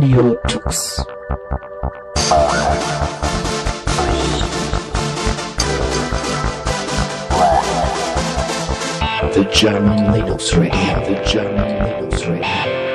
Radio Tux. The German Linux Radio, the German Linux Radio.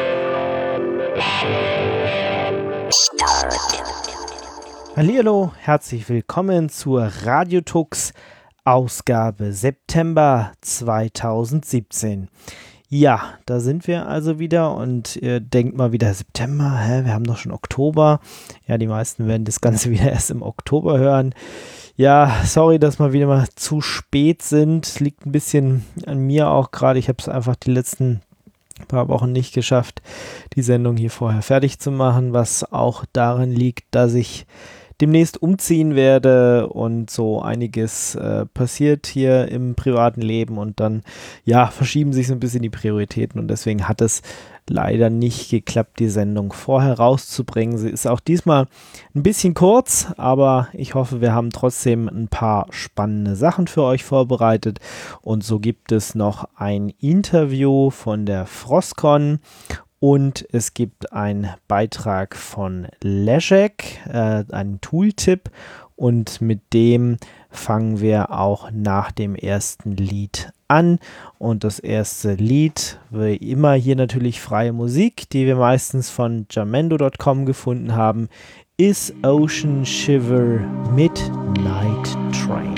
Hallihallo, herzlich willkommen zur Radio Tux, Ausgabe September 2017. Ja, da sind wir also wieder und ihr denkt mal wieder September, wir haben doch schon Oktober. Ja, die meisten werden das Ganze wieder erst im Oktober hören. Ja, sorry, dass wir wieder mal zu spät sind. Liegt ein bisschen an mir auch gerade. Ich habe es einfach die letzten paar Wochen nicht geschafft, die Sendung hier vorher fertig zu machen, was auch daran liegt, dass ich demnächst umziehen werde und so einiges passiert hier im privaten Leben und dann, ja, verschieben sich so ein bisschen die Prioritäten und deswegen hat es leider nicht geklappt, die Sendung vorher rauszubringen. Sie ist auch diesmal ein bisschen kurz, aber ich hoffe, wir haben trotzdem ein paar spannende Sachen für euch vorbereitet und so gibt es noch ein Interview von der Frostcon. Und es gibt einen Beitrag von Leszek, einen Tooltip und mit dem fangen wir auch nach dem ersten Lied an. Und das erste Lied, wie immer hier natürlich freie Musik, die wir meistens von jamendo.com gefunden haben, ist Ocean Shiver Midnight Train.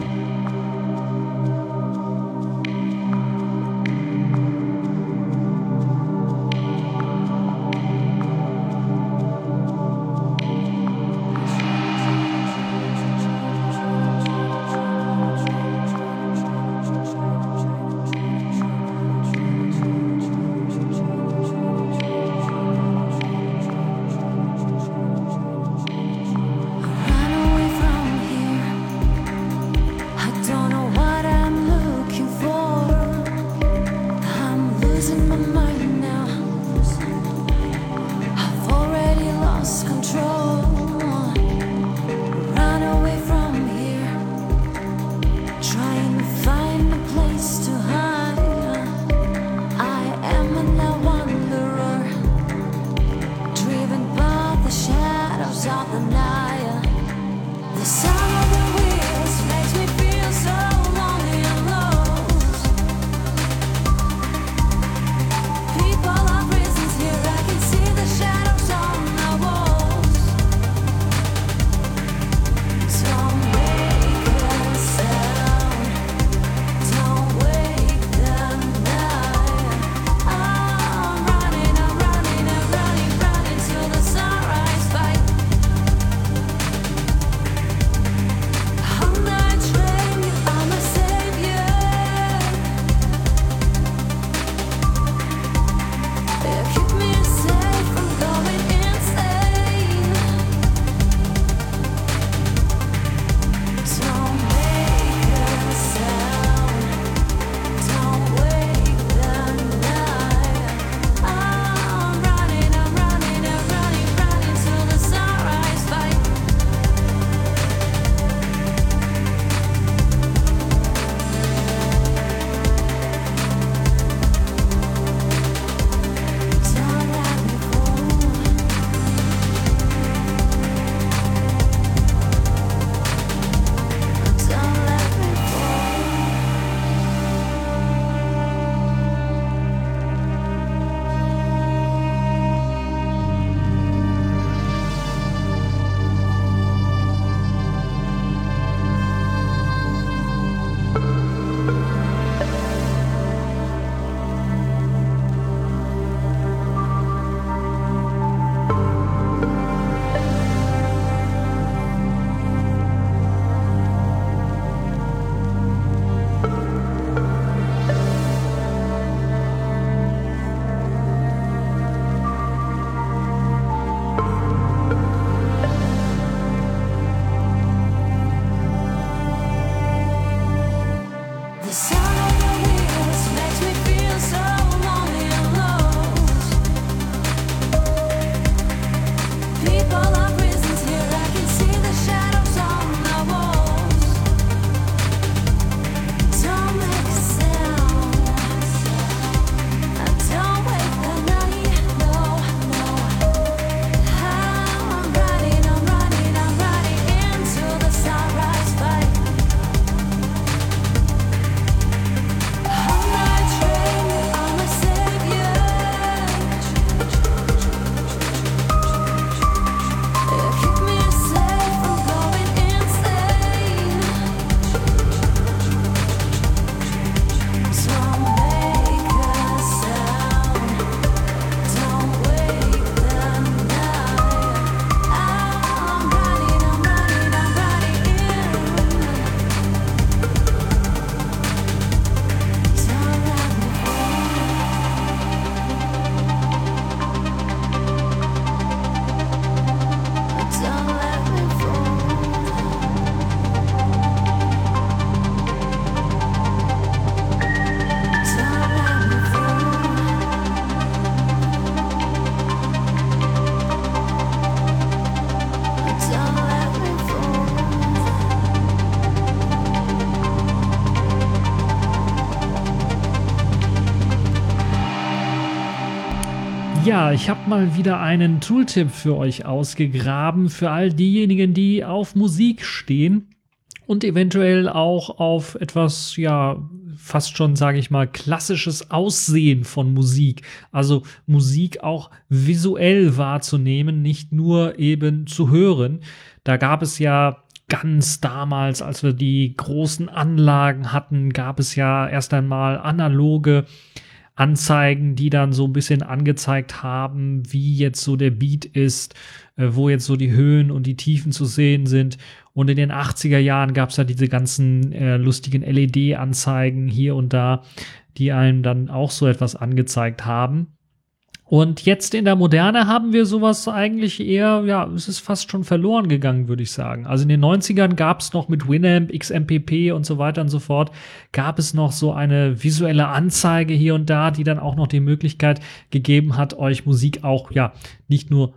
Ja, ich habe mal wieder einen Tooltip für euch ausgegraben, für all diejenigen, die auf Musik stehen und eventuell auch auf etwas, ja, fast schon, sage ich mal, klassisches Aussehen von Musik. Also Musik auch visuell wahrzunehmen, nicht nur eben zu hören. Da gab es ja ganz damals, als wir die großen Anlagen hatten, gab es ja erst einmal analoge Anzeigen, die dann so ein bisschen angezeigt haben, wie jetzt so der Beat ist, wo jetzt so die Höhen und die Tiefen zu sehen sind. Und in den 80er Jahren gab es ja diese ganzen lustigen LED-Anzeigen hier und da, die einem dann auch so etwas angezeigt haben. Und jetzt in der Moderne haben wir sowas eigentlich eher, ja, es ist fast schon verloren gegangen, würde ich sagen. Also in den 90ern gab es noch mit Winamp, XMPP und so weiter und so fort, gab es noch so eine visuelle Anzeige hier und da, die dann auch noch die Möglichkeit gegeben hat, euch Musik auch, ja, nicht nur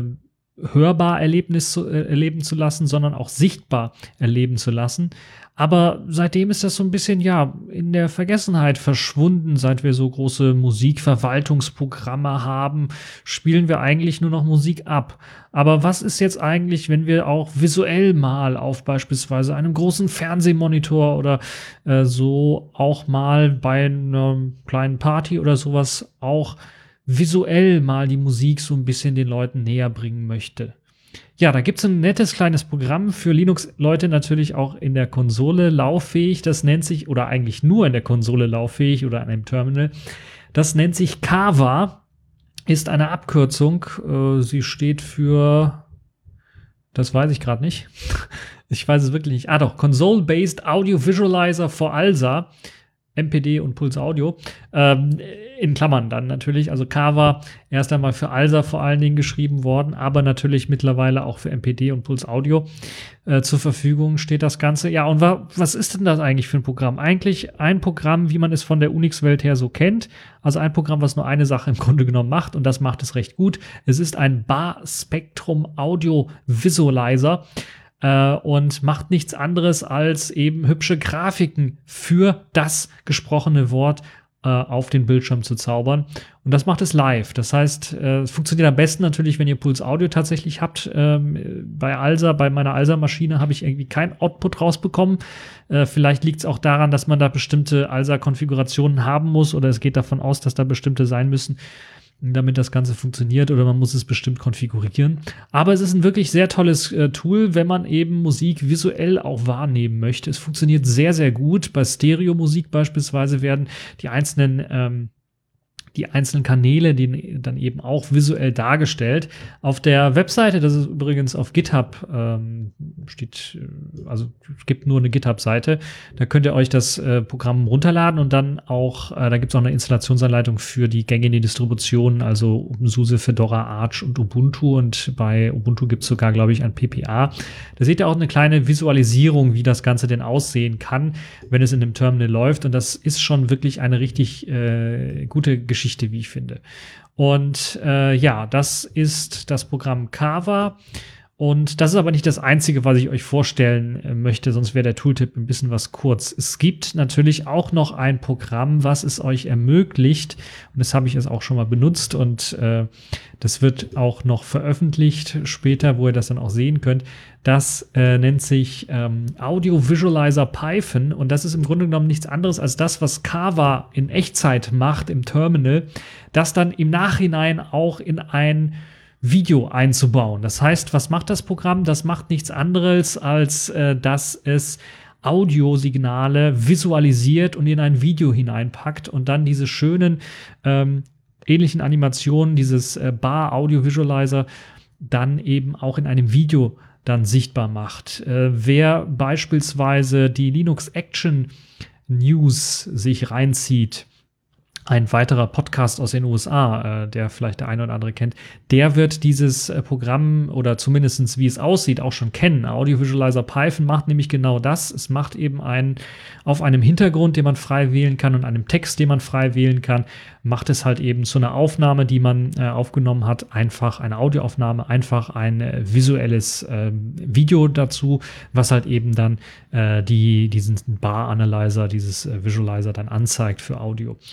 hörbar erleben zu lassen, sondern auch sichtbar erleben zu lassen. Aber seitdem ist das so ein bisschen, ja, in der Vergessenheit verschwunden. Seit wir so große Musikverwaltungsprogramme haben, spielen wir eigentlich nur noch Musik ab. Aber was ist jetzt eigentlich, wenn wir auch visuell mal auf beispielsweise einem großen Fernsehmonitor oder so auch mal bei einer kleinen Party oder sowas auch visuell mal die Musik so ein bisschen den Leuten näher bringen möchte? Ja, da gibt's ein nettes kleines Programm für Linux-Leute natürlich auch in der Konsole lauffähig. Das nennt sich, oder eigentlich nur in der Konsole lauffähig oder an einem Terminal. Das nennt sich Kava, ist eine Abkürzung. Sie steht für, das weiß ich gerade nicht. Ich weiß es wirklich nicht. Ah doch, Console-Based Audio Visualizer for ALSA. MPD und Pulse Audio, in Klammern dann natürlich, also Kava erst einmal für ALSA vor allen Dingen geschrieben worden, aber natürlich mittlerweile auch für MPD und Pulse Audio zur Verfügung steht das Ganze. Ja, und was ist denn das eigentlich für ein Programm? Eigentlich ein Programm, wie man es von der Unix-Welt her so kennt, also ein Programm, was nur eine Sache im Grunde genommen macht und das macht es recht gut. Es ist ein Bar-Spektrum Audio Visualizer, und macht nichts anderes als eben hübsche Grafiken für das gesprochene Wort auf den Bildschirm zu zaubern. Und das macht es live. Das heißt, es funktioniert am besten natürlich, wenn ihr Pulse Audio tatsächlich habt. Bei meiner ALSA-Maschine habe ich irgendwie kein Output rausbekommen. Vielleicht liegt es auch daran, dass man da bestimmte ALSA-Konfigurationen haben muss oder es geht davon aus, dass da bestimmte sein müssen, damit das Ganze funktioniert, oder man muss es bestimmt konfigurieren. Aber es ist ein wirklich sehr tolles Tool, wenn man eben Musik visuell auch wahrnehmen möchte. Es funktioniert sehr, sehr gut. Bei Stereo-Musik beispielsweise werden die einzelnen Kanäle, die dann eben auch visuell dargestellt. Auf der Webseite, das ist übrigens auf GitHub, also es gibt nur eine GitHub-Seite, da könnt ihr euch das Programm runterladen und dann auch, da gibt es auch eine Installationsanleitung für die gängigen Distributionen, also OpenSUSE, Fedora, Arch und Ubuntu, und bei Ubuntu gibt es sogar, glaube ich, ein PPA. Da seht ihr auch eine kleine Visualisierung, wie das Ganze denn aussehen kann, wenn es in dem Terminal läuft, und das ist schon wirklich eine richtig gute Geschichte, wie ich finde. Und ja, das ist das Programm Kava. Und das ist aber nicht das Einzige, was ich euch vorstellen möchte, sonst wäre der Tooltip ein bisschen was kurz. Es gibt natürlich auch noch ein Programm, was es euch ermöglicht, und das habe ich jetzt auch schon mal benutzt, und das wird auch noch veröffentlicht später, wo ihr das dann auch sehen könnt. Das nennt sich Audio Visualizer Python, und das ist im Grunde genommen nichts anderes als das, was Kava in Echtzeit macht im Terminal, das dann im Nachhinein auch in ein Video einzubauen. Das heißt, was macht das Programm? Das macht nichts anderes, als dass es Audiosignale visualisiert und in ein Video hineinpackt und dann diese schönen ähnlichen Animationen, dieses Bar Audio Visualizer, dann eben auch in einem Video dann sichtbar macht. Wer beispielsweise die Linux Action News sich reinzieht, ein weiterer Podcast aus den USA, der vielleicht der eine oder andere kennt, der wird dieses Programm, oder zumindest wie es aussieht, auch schon kennen. Audio Visualizer Python macht nämlich genau das. Es macht eben auf einem Hintergrund, den man frei wählen kann, und einem Text, den man frei wählen kann, macht es halt eben zu einer Aufnahme, die man aufgenommen hat, einfach eine Audioaufnahme, einfach ein visuelles Video dazu, was halt eben dann diesen Bar Analyzer, dieses Visualizer dann anzeigt für Audio. Ein sehr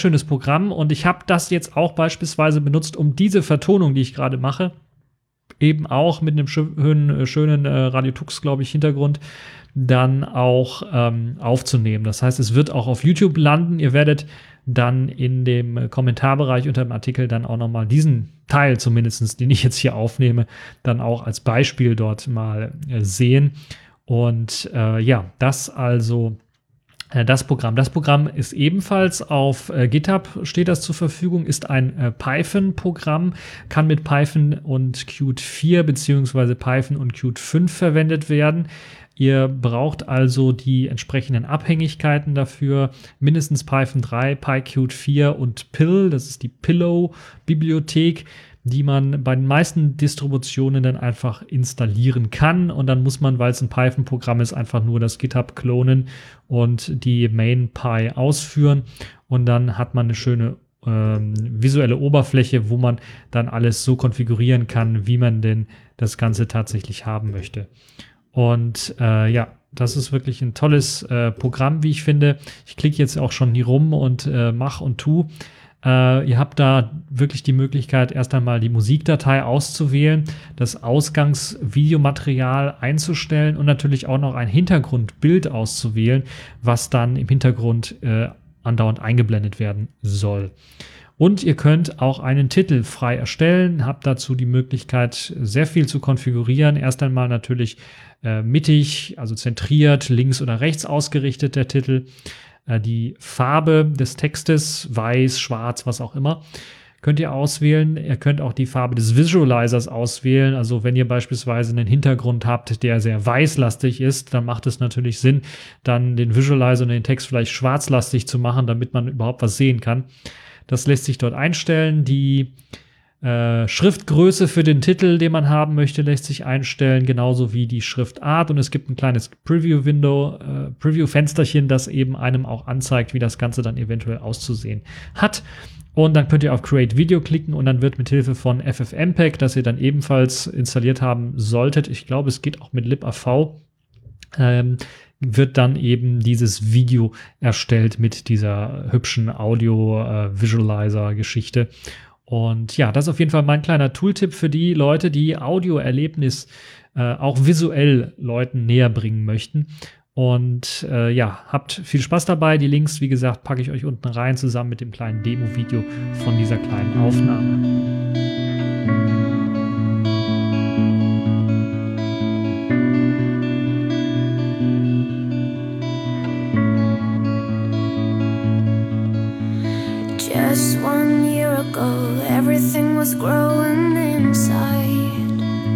sehr schönes Programm und ich habe das jetzt auch beispielsweise benutzt, um diese Vertonung, die ich gerade mache, eben auch mit einem schönen Radio Tux, glaube ich, Hintergrund, dann auch aufzunehmen. Das heißt, es wird auch auf YouTube landen. Ihr werdet dann in dem Kommentarbereich unter dem Artikel dann auch nochmal diesen Teil zumindest, den ich jetzt hier aufnehme, dann auch als Beispiel dort mal sehen. Und das also das Programm. Das Programm ist ebenfalls auf GitHub, steht das zur Verfügung, ist ein Python-Programm, kann mit Python und Qt 4 bzw. Python und Qt 5 verwendet werden. Ihr braucht also die entsprechenden Abhängigkeiten dafür, mindestens Python 3, PyQt 4 und Pill, das ist die Pillow-Bibliothek, die man bei den meisten Distributionen dann einfach installieren kann. Und dann muss man, weil es ein Python-Programm ist, einfach nur das GitHub klonen und die MainPy ausführen. Und dann hat man eine schöne visuelle Oberfläche, wo man dann alles so konfigurieren kann, wie man denn das Ganze tatsächlich haben möchte. Und das ist wirklich ein tolles Programm, wie ich finde. Ich klicke jetzt auch schon hier rum und mach und tu. Ihr habt da wirklich die Möglichkeit, erst einmal die Musikdatei auszuwählen, das Ausgangsvideomaterial einzustellen und natürlich auch noch ein Hintergrundbild auszuwählen, was dann im Hintergrund andauernd eingeblendet werden soll. Und ihr könnt auch einen Titel frei erstellen, habt dazu die Möglichkeit, sehr viel zu konfigurieren. Erst einmal natürlich mittig, also zentriert, links oder rechts ausgerichtet der Titel. Die Farbe des Textes, weiß, schwarz, was auch immer, könnt ihr auswählen. Ihr könnt auch die Farbe des Visualizers auswählen. Also wenn ihr beispielsweise einen Hintergrund habt, der sehr weißlastig ist, dann macht es natürlich Sinn, dann den Visualizer und den Text vielleicht schwarzlastig zu machen, damit man überhaupt was sehen kann. Das lässt sich dort einstellen. Die Schriftgröße für den Titel, den man haben möchte, lässt sich einstellen, genauso wie die Schriftart. Und es gibt ein kleines Preview-Fensterchen, das eben einem auch anzeigt, wie das Ganze dann eventuell auszusehen hat. Und dann könnt ihr auf Create Video klicken und dann wird mit Hilfe von FFmpeg, das ihr dann ebenfalls installiert haben solltet, ich glaube, es geht auch mit libav, wird dann eben dieses Video erstellt mit dieser hübschen Audio-Visualizer-Geschichte. Und ja, das ist auf jeden Fall mein kleiner Tooltip für die Leute, die Audioerlebnis auch visuell Leuten näher bringen möchten. Und habt viel Spaß dabei. Die Links, wie gesagt, packe ich euch unten rein, zusammen mit dem kleinen Demo-Video von dieser kleinen Aufnahme. Just 1 year ago, everything was growing inside.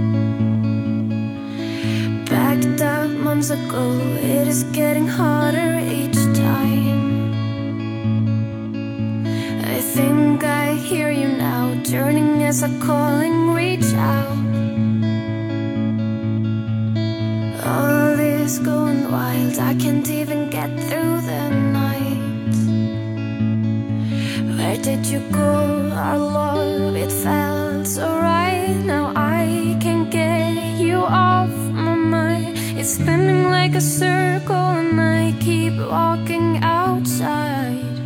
Backed up months ago, it is getting harder each time. I think I hear you now, turning as a calling, reach out. All is going wild, I can't even get through the night. Where did you go, our love? It felt so right. Now I can't get you off my mind. It's spinning like a circle and I keep walking outside.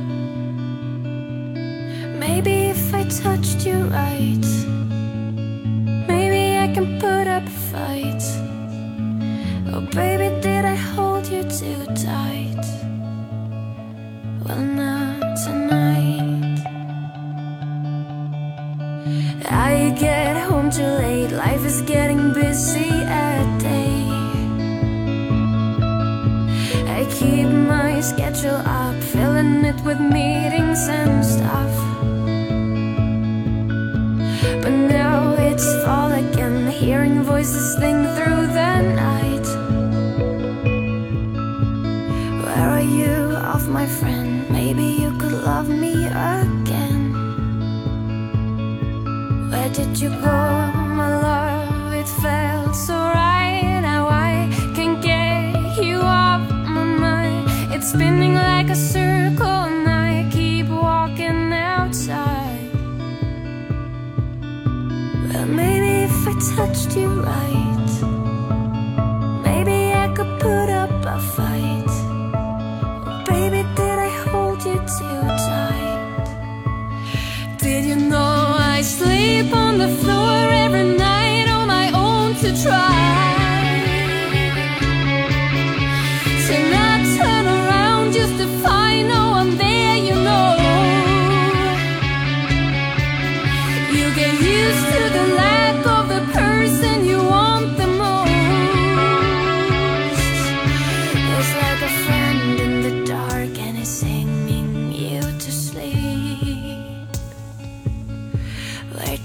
Maybe if I touched you right, maybe I can put up a fight. Oh baby, did I hold you too tight? Well, not tonight. I get home too late, life is getting busy at day. I keep my schedule up, filling it with meetings and stuff. But now it's fall again, hearing voices sing through the night. Where are you, off my friend? Maybe you could love me again. Where did you go, my love? It felt so right. Now I can't get you off my mind. It's spinning like a circle and I keep walking outside. Well, maybe if I touched you right, maybe I could put up a fight. Oh, baby, did I hold you too tight?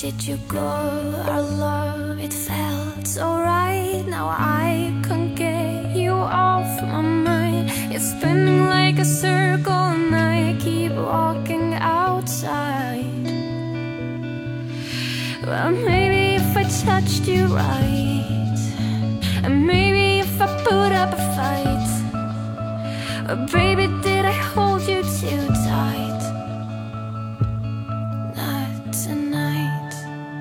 did you go? Our love, it felt so right. Now I can't get you off my mind. It's spinning like a circle and I keep walking outside. Well, maybe if I touched you right, and maybe if I put up a fight, but baby, did I hold you too tight? Not tonight.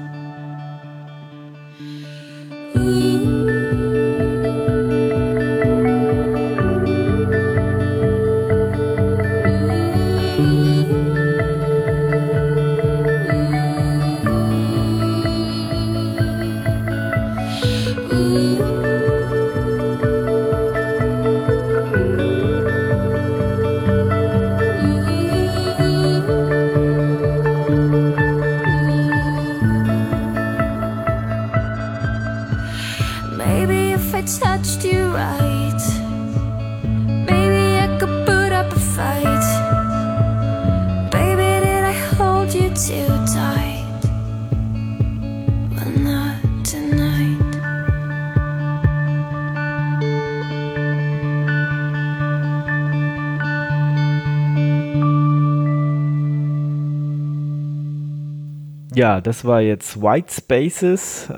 Maybe if I touched you right, maybe I could put up a fight. Baby, did I hold you too tight? Well, not tonight. Ja, das war jetzt White Spaces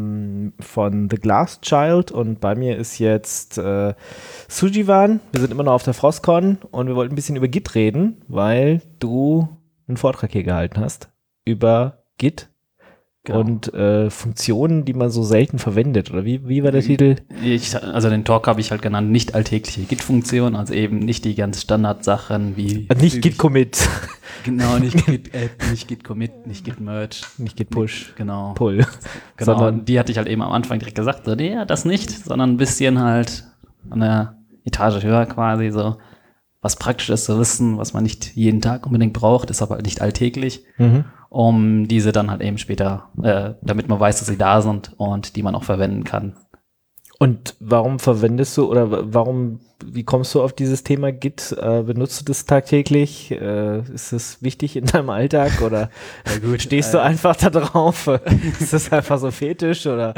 von The Glass Child und bei mir ist jetzt Sujivan. Wir sind immer noch auf der Frostcon und wir wollten ein bisschen über Git reden, weil du einen Vortrag hier gehalten hast über Git und Funktionen, die man so selten verwendet. Oder wie war der Titel? Also den Talk habe ich halt genannt, nicht alltägliche Git-Funktionen, also eben nicht die ganz Standardsachen wie... Nicht Git-Commit. Genau, nicht Git-Add, nicht Git-Commit, nicht Git-Merge. Nicht Git-Push. Genau. Pull. Genau, Sondern die hatte ich halt eben am Anfang direkt gesagt, so, nee, das nicht, sondern ein bisschen halt an der Etage höher quasi, so was Praktisches zu wissen, was man nicht jeden Tag unbedingt braucht, ist aber halt nicht alltäglich, um diese dann halt eben später, damit man weiß, dass sie da sind und die man auch verwenden kann. Und warum verwendest du oder wie kommst du auf dieses Thema Git? Benutzt du das tagtäglich? Ist das wichtig in deinem Alltag oder stehst du einfach da drauf? Ist das einfach so fetisch oder?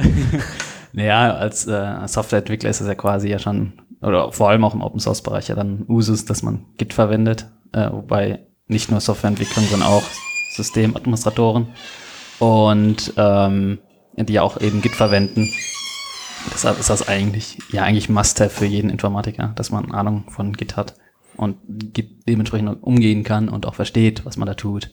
Naja, als Softwareentwickler ist es ja quasi ja schon, oder vor allem auch im Open-Source-Bereich ja dann Usus, dass man Git verwendet, wobei nicht nur Softwareentwicklung, sondern auch Systemadministratoren und die ja auch eben Git verwenden. Deshalb ist das eigentlich Must-Have für jeden Informatiker, dass man Ahnung von Git hat und Git dementsprechend umgehen kann und auch versteht, was man da tut.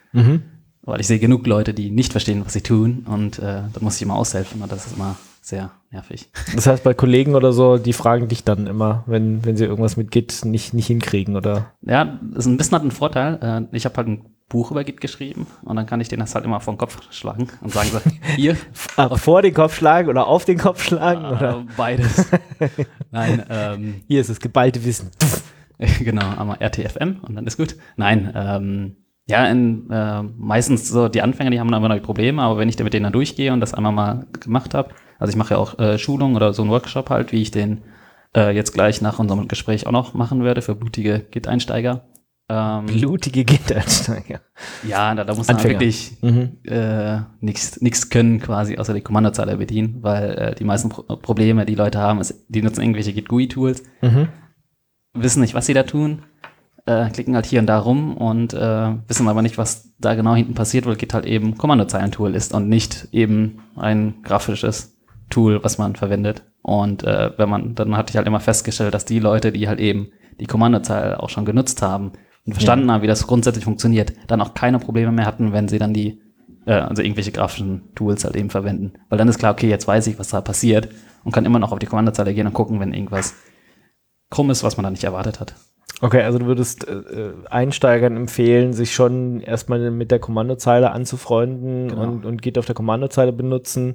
Weil ich sehe genug Leute, die nicht verstehen, was sie tun und da muss ich immer aushelfen und das ist immer sehr nervig. Das heißt, bei Kollegen oder so, die fragen dich dann immer, wenn sie irgendwas mit Git nicht hinkriegen, oder? Ja, das ist ein bisschen hat einen Vorteil. Ich habe halt ein Buch über Git geschrieben und dann kann ich denen das halt immer vor den Kopf schlagen und sagen so, hier. Vor den Kopf schlagen oder auf den Kopf schlagen? Oder? Beides. Nein. Hier ist das geballte Wissen. Genau, einmal RTFM und dann ist gut. Nein, meistens so die Anfänger, die haben dann immer noch Probleme, aber wenn ich mit denen dann durchgehe und das einmal mal gemacht habe, also ich mache ja auch Schulungen oder so einen Workshop halt, wie ich den jetzt gleich nach unserem Gespräch auch noch machen werde für blutige Git-Einsteiger. Blutige Git-Einsteiger. Ja, da muss man wirklich nichts können quasi, außer die Kommandozeile bedienen, weil die meisten Probleme, die Leute haben, ist, die nutzen irgendwelche Git-GUI-Tools, wissen nicht, was sie da tun, klicken halt hier und da rum und wissen aber nicht, was da genau hinten passiert, weil Git halt eben Kommandozeilen-Tool ist und nicht eben ein grafisches Tool, was man verwendet. Und dann hatte ich halt immer festgestellt, dass die Leute, die halt eben die Kommandozeile auch schon genutzt haben und verstanden haben, wie das grundsätzlich funktioniert, dann auch keine Probleme mehr hatten, wenn sie dann die, also irgendwelche grafischen Tools halt eben verwenden. Weil dann ist klar, okay, jetzt weiß ich, was da passiert und kann immer noch auf die Kommandozeile gehen und gucken, wenn irgendwas krumm ist, was man da nicht erwartet hat. Okay, also du würdest Einsteigern empfehlen, sich schon erstmal mit der Kommandozeile anzufreunden und Git auf der Kommandozeile benutzen,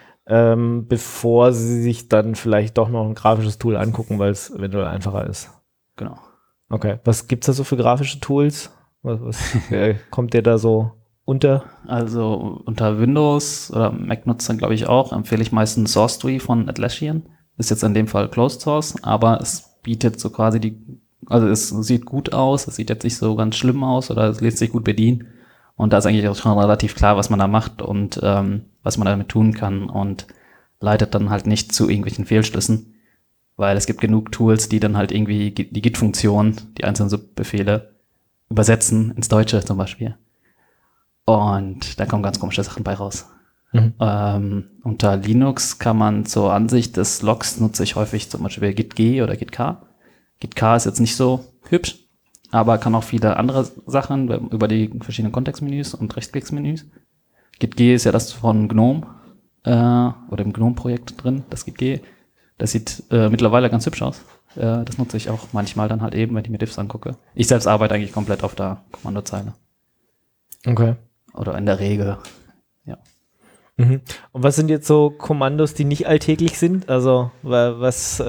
bevor sie sich dann vielleicht doch noch ein grafisches Tool angucken, weil es eventuell einfacher ist. Genau. Okay, was gibt's da so für grafische Tools? Was kommt dir da so unter? Also unter Windows oder Mac-Nutzern, glaube ich auch, empfehle ich meistens SourceTree von Atlassian. Ist jetzt in dem Fall Closed Source, aber es bietet so quasi also es sieht gut aus, es sieht jetzt nicht so ganz schlimm aus oder es lässt sich gut bedienen Und da ist eigentlich auch schon relativ klar, was man da macht und was man damit tun kann und leitet dann halt nicht zu irgendwelchen Fehlschlüssen, weil es gibt genug Tools, die dann halt irgendwie die Git-Funktion, die einzelnen Subbefehle übersetzen ins Deutsche zum Beispiel. Und da kommen ganz komische Sachen bei raus. Unter Linux kann man zur Ansicht des Logs nutze ich häufig zum Beispiel gitg oder gitk. Gitk ist jetzt nicht so hübsch, aber kann auch viele andere Sachen über die verschiedenen Kontextmenüs und Rechtsklicksmenüs. gitg ist ja das von GNOME oder im GNOME-Projekt drin, das gitg. Das sieht mittlerweile ganz hübsch aus. Das nutze ich auch manchmal dann halt eben, wenn ich mir diffs angucke. Ich selbst arbeite eigentlich komplett auf der Kommandozeile. Okay. Oder in der Regel, ja. Und was sind jetzt so Kommandos, die nicht alltäglich sind? Also was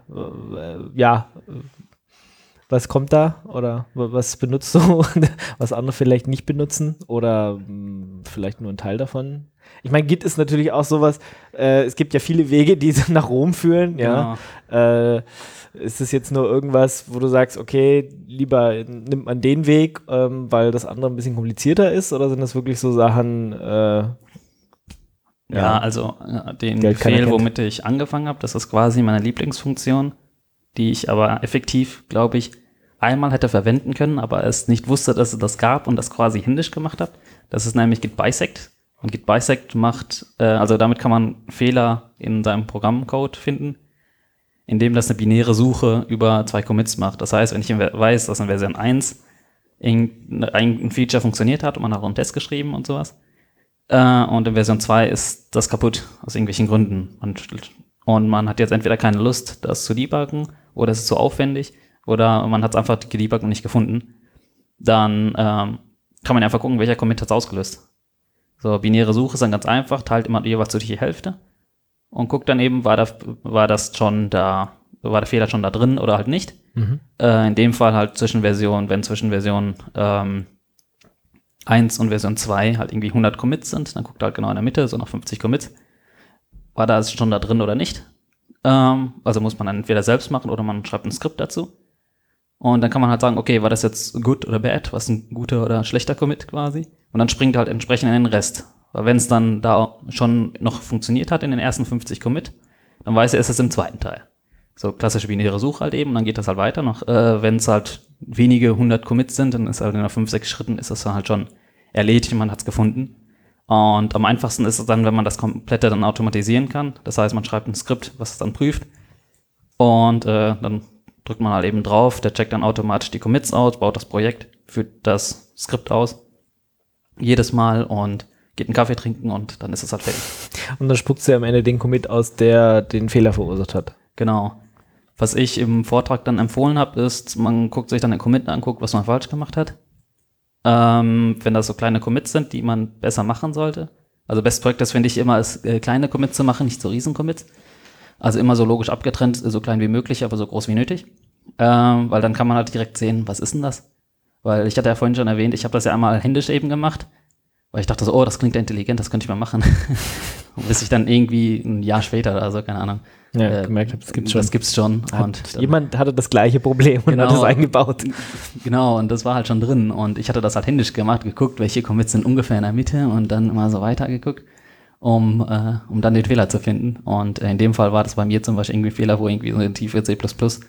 kommt da? Oder was benutzt du, was andere vielleicht nicht benutzen? Oder vielleicht nur ein Teil davon? Ich meine, Git ist natürlich auch sowas, es gibt ja viele Wege, die nach Rom führen, ja. Genau. Ist es jetzt nur irgendwas, wo du sagst, okay, lieber nimmt man den Weg, weil das andere ein bisschen komplizierter ist? Oder sind das wirklich so Sachen, ja, also den Befehl, womit ich angefangen habe, das ist quasi meine Lieblingsfunktion, die ich aber effektiv, glaube ich, einmal hätte verwenden können, aber es nicht wusste, dass es das gab und das quasi händisch gemacht habe. Das ist nämlich Git Bisect. Und Git Bisect macht, also damit kann man Fehler in seinem Programmcode finden, indem das eine binäre Suche über 2 Commits macht. Das heißt, wenn ich weiß, dass in Version 1 ein Feature funktioniert hat und man hat auch einen Test geschrieben und sowas, und in Version 2 ist das kaputt, aus irgendwelchen Gründen. Und man hat jetzt entweder keine Lust, das zu debuggen, oder es ist zu aufwendig, oder man hat es einfach gedebuggt und nicht gefunden. Dann kann man einfach gucken, welcher Commit hat es ausgelöst. So, binäre Suche ist dann ganz einfach, teilt immer jeweils durch die Hälfte und guckt dann eben, war der Fehler schon da drin oder halt nicht. In dem Fall halt zwischen Version 1 und Version 2 halt irgendwie 100 Commits sind, dann guckt er halt genau in der Mitte, so nach 50 Commits, war da schon da drin oder nicht. Also muss man dann entweder selbst machen oder man schreibt ein Skript dazu. Und dann kann man halt sagen, okay, war das jetzt good oder bad, was ein guter oder schlechter Commit quasi. Und dann springt halt entsprechend in den Rest. Weil wenn es dann da schon noch funktioniert hat in den ersten 50 Commit, dann weiß er, ist es im zweiten Teil. So klassische binäre Suche halt eben, und dann geht das halt weiter noch. Wenn es halt wenige 100 Commits sind, dann ist halt in 5, 6 Schritten ist das dann halt schon erledigt und man hat es gefunden. Und am einfachsten ist es dann, wenn man das komplette dann automatisieren kann. Das heißt, man schreibt ein Skript, was es dann prüft. Und dann drückt man halt eben drauf, der checkt dann automatisch die Commits aus, baut das Projekt, führt das Skript aus, jedes Mal und geht einen Kaffee trinken und dann ist es halt fertig. Und dann spuckt du am Ende den Commit aus, der den Fehler verursacht hat. Genau. Was ich im Vortrag dann empfohlen habe, ist, man guckt sich dann den Commit an, guckt, was man falsch gemacht hat. Wenn das so kleine Commits sind, die man besser machen sollte. Also Best Practice finde ich immer, ist kleine Commits zu machen, nicht so riesen Commits. Also immer so logisch abgetrennt, so klein wie möglich, aber so groß wie nötig. Weil dann kann man halt direkt sehen, was ist denn das? Weil ich hatte ja vorhin schon erwähnt, ich habe das ja einmal händisch eben gemacht, weil ich dachte so, oh, das klingt ja intelligent, das könnte ich mal machen. Und bis ich dann irgendwie ein Jahr später oder so, keine Ahnung, gemerkt habe, das gibt's schon. Und jemand hatte das gleiche Problem und hat es eingebaut. Genau, und das war halt schon drin. Und ich hatte das halt händisch gemacht, geguckt, welche Commits sind ungefähr in der Mitte und dann immer so weiter geguckt, um dann den Fehler zu finden. Und in dem Fall war das bei mir zum Beispiel irgendwie ein Fehler, wo irgendwie so eine tiefe C++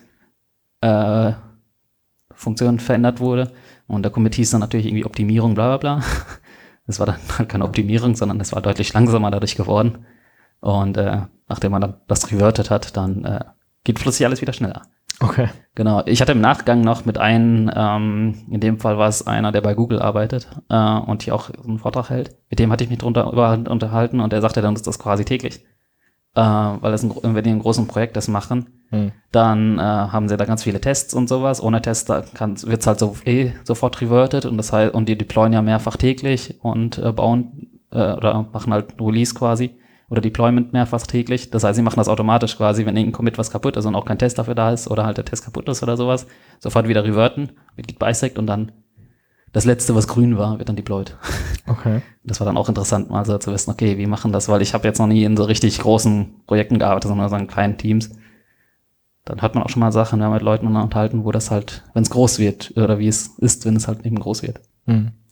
Funktion verändert wurde. Und der Commit hieß dann natürlich irgendwie Optimierung, bla bla bla. Das war dann halt keine Optimierung, sondern es war deutlich langsamer dadurch geworden. Und nachdem man dann das reverted hat, dann geht plötzlich alles wieder schneller. Okay. Genau. Ich hatte im Nachgang noch mit einem, in dem Fall war es einer, der bei Google arbeitet und hier auch einen Vortrag hält. Mit dem hatte ich mich drunter unterhalten und der sagte dann, ist das quasi täglich. Weil wenn die ein großes Projekt das machen, dann haben sie da ganz viele Tests und sowas. Ohne Tests wird es halt sofort reverted und das heißt, und die deployen ja mehrfach täglich und bauen oder machen halt Release quasi oder Deployment mehrfach täglich. Das heißt, sie machen das automatisch quasi, wenn irgendein Commit was kaputt ist und auch kein Test dafür da ist oder halt der Test kaputt ist oder sowas, sofort wieder reverten mit Git Bisect und dann das letzte, was grün war, wird dann deployed. Okay. Das war dann auch interessant, mal so zu wissen, okay, wie machen das, weil ich habe jetzt noch nie in so richtig großen Projekten gearbeitet, sondern so in kleinen Teams. Dann hat man auch schon mal Sachen, wir haben mit Leuten unterhalten, wo das halt, wenn es groß wird, oder wie es ist, wenn es halt eben groß wird.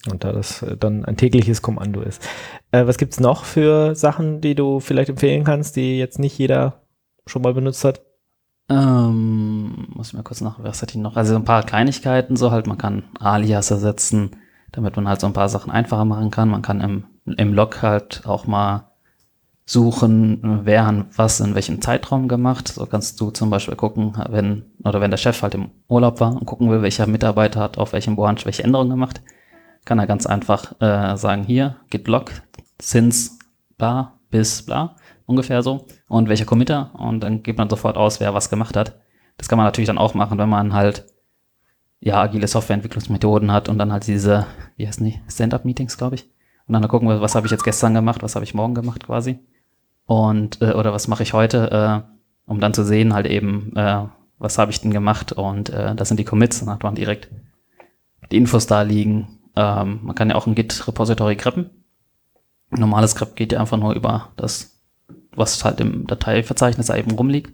Und da das dann ein tägliches Kommando ist. Was gibt es noch für Sachen, die du vielleicht empfehlen kannst, die jetzt nicht jeder schon mal benutzt hat? Muss ich mal kurz nach, was hatte ich noch? Also ein paar Kleinigkeiten, so halt, man kann Alias ersetzen, damit man halt so ein paar Sachen einfacher machen kann. Man kann im Log halt auch mal suchen, wer hat was in welchem Zeitraum gemacht. So kannst du zum Beispiel gucken, wenn der Chef halt im Urlaub war und gucken will, welcher Mitarbeiter hat auf welchem Branch welche Änderungen gemacht, kann er ganz einfach sagen, hier, git log, since bla bis bla, ungefähr so, und welcher Committer, und dann gibt man sofort aus, wer was gemacht hat. Das kann man natürlich dann auch machen, wenn man halt agile Softwareentwicklungsmethoden hat und dann halt diese, wie heißen die, Stand-up-Meetings, glaube ich. Und dann gucken wir, was habe ich jetzt gestern gemacht, was habe ich morgen gemacht quasi. Und, oder was mache ich heute, um dann zu sehen halt eben, was habe ich denn gemacht, und das sind die Commits, dann hat man direkt die Infos da liegen. Man kann ja auch ein Git-Repository greppen. Ein normales Grep geht ja einfach nur über das, was halt im Dateiverzeichnis eben rumliegt.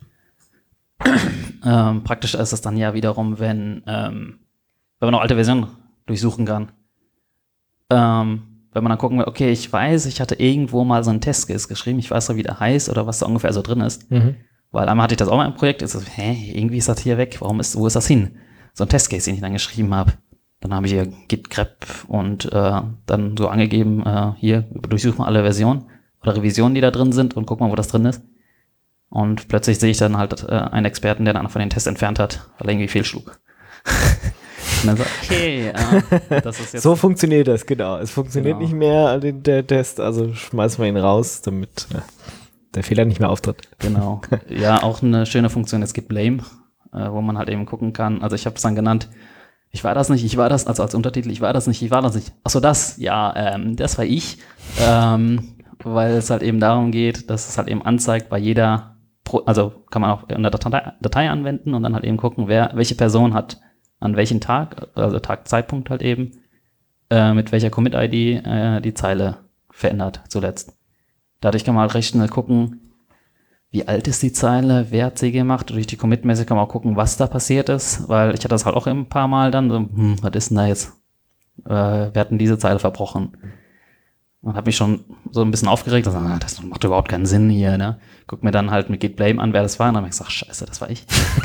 Praktisch ist es dann ja wiederum, wenn man noch alte Versionen durchsuchen kann. Wenn man dann gucken will, okay, ich weiß, ich hatte irgendwo mal so einen Testcase geschrieben, ich weiß noch, wie der heißt oder was da ungefähr so drin ist. Weil einmal hatte ich das auch mal im Projekt, ist so, irgendwie ist das hier weg, wo ist das hin? So ein Testcase, den ich dann geschrieben habe. Dann habe ich hier git grep und dann so angegeben, hier, durchsuch mal alle Versionen oder Revisionen, die da drin sind, und guck mal, wo das drin ist. Und plötzlich sehe ich dann halt einen Experten, der dann von den Tests entfernt hat, weil er irgendwie fehlschlug. Und dann so, okay, das ist jetzt... So funktioniert das, genau. Es funktioniert nicht mehr, der Test, also schmeißen wir ihn raus, damit der Fehler nicht mehr auftritt. Genau. Ja, auch eine schöne Funktion ist Git Blame, wo man halt eben gucken kann. Also ich habe es dann genannt, ich war das nicht, also als Untertitel, ich war das nicht. Achso, das, ja, das war ich. Weil es halt eben darum geht, dass es halt eben anzeigt bei jeder, also kann man auch in der Datei anwenden und dann halt eben gucken, welche Person hat an welchem Tag, also Tag-Zeitpunkt halt eben, mit welcher Commit-ID die Zeile verändert zuletzt. Dadurch kann man halt recht schnell gucken, wie alt ist die Zeile, wer hat sie gemacht. Durch die Commit-Message kann man auch gucken, was da passiert ist, weil ich hatte das halt auch ein paar Mal dann, so, was ist denn da jetzt? Wir hatten diese Zeile verbrochen. Und habe mich schon so ein bisschen aufgeregt, also, das macht überhaupt keinen Sinn hier, ne? Guck mir dann halt mit Git Blame an, wer das war, und dann habe ich gesagt, scheiße, das war ich.